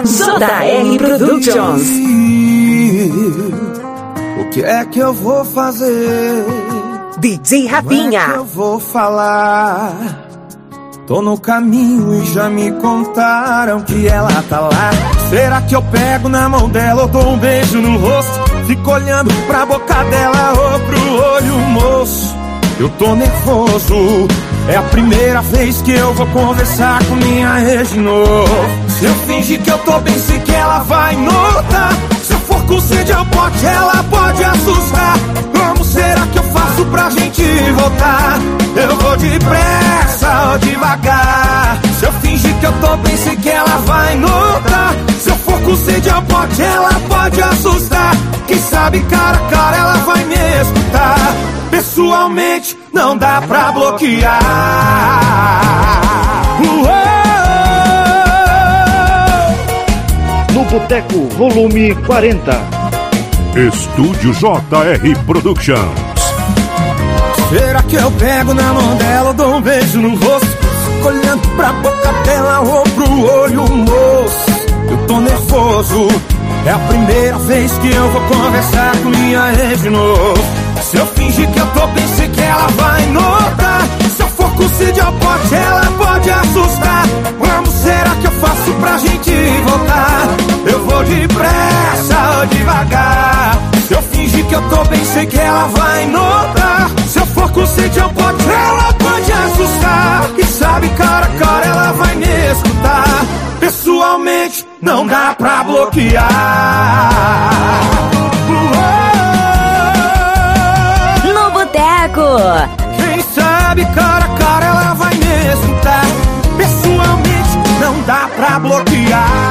JR Productions. O que é que eu vou fazer? DJ Rafinha. Como é que eu vou falar? Tô no caminho e já me contaram que ela tá lá. Será que eu pego na mão dela ou dou um beijo no rosto? Fico olhando pra boca dela ou pro olho, moço. Eu tô nervoso, é a primeira vez que eu vou conversar com minha ex de novo. Se eu fingir que eu tô bem, sei que ela vai notar. Se eu for com sede ao pote, ela pode assustar. Como será que eu faço pra gente voltar? Eu vou depressa ou devagar? Se eu fingir que eu tô bem, sei que ela vai notar. Se eu for com sede ao pote, ela pode assustar. Quem sabe cara a cara ela vai me escutar. Pessoalmente não dá pra bloquear. No Boteco, volume 40. Estúdio JR Productions. Será que eu pego na mão dela ou dou um beijo no rosto? Fico olhando pra boca dela ou pro olho, moço. Eu tô nervoso, é a primeira vez que eu vou conversar com minha ex de novo. Se eu fingir que eu tô bem, sei que ela vai notar. Se eu for com sede ao pote, ela pode assustar. Como será que eu faço pra gente voltar? Eu vou depressa ou devagar? Se eu fingir que eu tô bem, sei que ela vai notar. Se eu for com sede ao pote, ela pode assustar. E sabe cara a cara ela vai me escutar. Pessoalmente não dá pra bloquear. Quem sabe cara ela vai me escutar. Pessoalmente não dá pra bloquear.